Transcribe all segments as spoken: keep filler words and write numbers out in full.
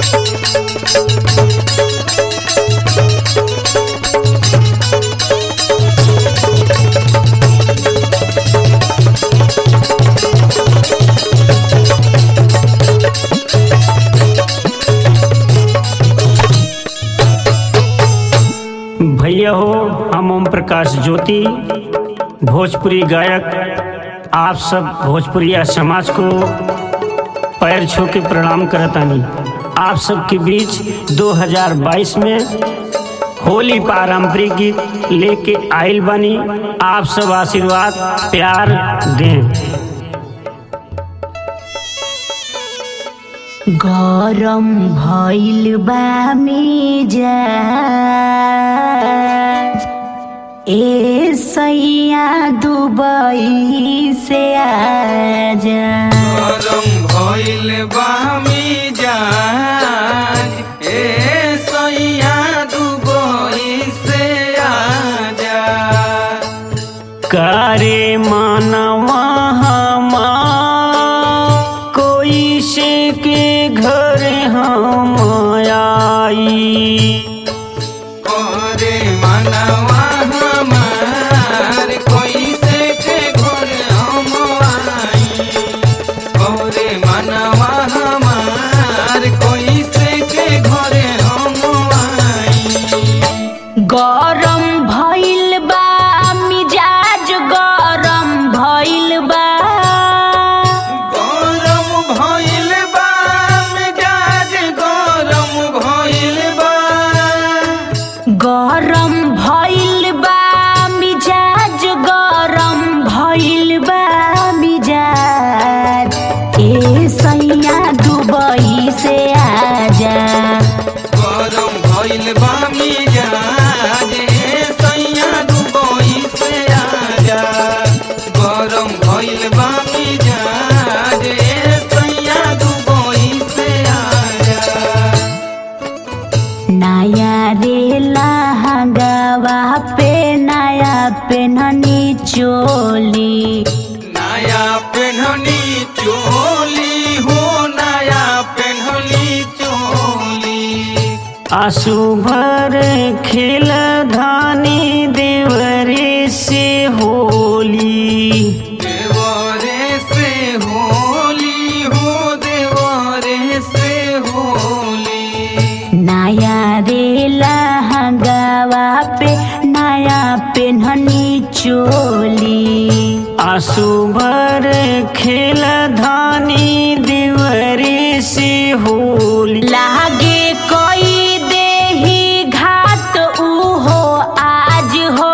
भैया हो, हम ओम प्रकाश ज्योति भोजपुरी गायक आप सब भोजपुरिया समाज को पैर छू के प्रणाम करतानी। आप सबके बीच दो हज़ार बाईस में होली पारंपरिक गीत लेके आइल बानी। आप सब आशीर्वाद प्यार दें। गरम भइल बा मिजाज ए सैया दुबई से आजा। गरम भइल बा मिजाज ए सैया दुबई से आजा। करे मानवा कोई से के घर हम आई। करे मनवा हमार कोई से के घर हम आई। करे मनवा हमार कोई से के घर हम आई। गरम भइल बा मिजाज गरम भइल बा। गरम भइल बा मिजाज गरम भइल बा। गरम भइल बा मिजाज गरम भइल बा मिजाज ए सैया दुबई से आजा। गरम भइल बा मिजाज ए सैया दुबई से आजा। गरम भइल बा मिजाज ए सैया दुबई से आजा। नया रे लहंगावा पे नया पेननी चोली। नया पेन्हनी चोली हो नया पेन्हनी चोली। आंसू भर खेल धानी देवरे से होली। देवरे से होली हो देवरे से होली। नया रे लहंगावा पे नया पेननी चोली। आंसू भर खेल धानी देवरे से होली। लागे कोई देही घाट उहो आज हो।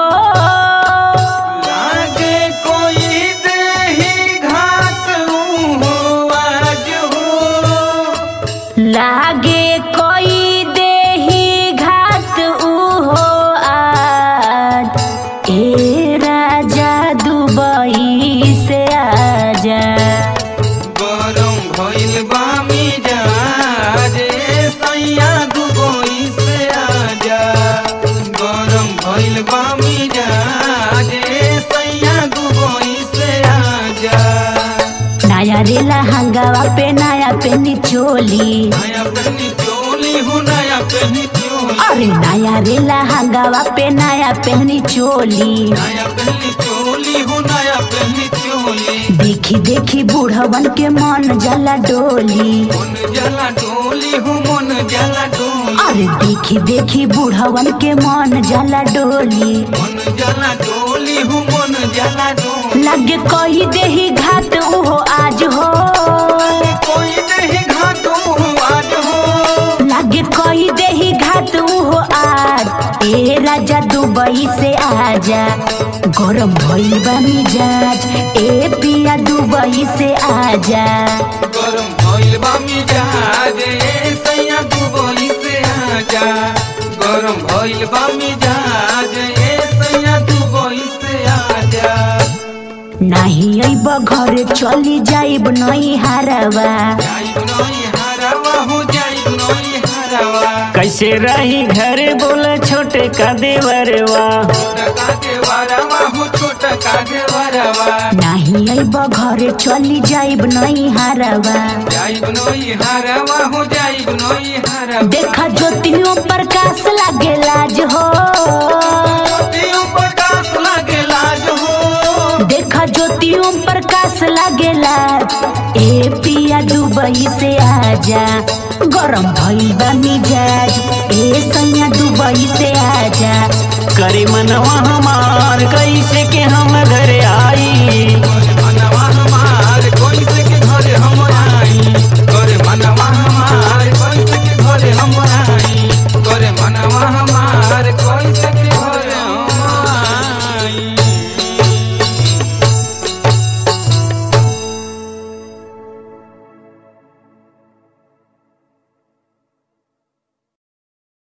लागे कोई देही घाट हो आज हो। लागे कोई देही घाट उहो आज ए राजा दुबई से आजा। गरम भइल बा मिजाज ए सैया दुबई से आजा। गरम भइल बा मिजाज ए सैया दुबई से आजा। नया रे लहंगावा पे नया पेनी चोली। नया पेन्हनी चोली हो नया पेन्हनी चोली। अरे नया रे लहंगावा पे नया पेनी चोली। नया पेन्हनी चोली हो नया पेन्हनी चोली। देखी देखी बूढ़वन के मन जला डोली। मन जला डोली हो मन जला डोली। अरे देखी देखी बूढ़वन के मन जला डोली। मन जला डोली हो मन जला डोली। लगे कही देही घाट उहो आज हो। कोई नहीं घाटो आज हो। लगे कही देही घाट उहो आज ए राजा दुबई से आजा। गरम भइल बा मिजाज ए पिया दुबई से आजा। गरम भइल बा मिजाज ए सैया दुबई से आजा। गरम भइल बा मिजाज ए सैया दुबई से आजा। नाही अइब घरे चली जाइब नई हारवा। जाइब नई हरावा हो जाइब नई हरावा। कैसे रही घर बोला छोटे का देवरवा। छोटा का देवरवा हो छोटा का देवरवा। नाही अइब घरे चली जाइब नई हारवा। जाइब नई हरावा हो जाइब नई देखा ज्योतियों प्रकाश लागे लाज हो, ज्योतियों प्रकाश लागे लाज हो, देखा ज्योतियों प्रकाश लागे लाज। ए पिया दुबई से आजा, गरम भइल बा मिजाज। ए सैया दुबई से आजा, करे मनवा हमार कैसे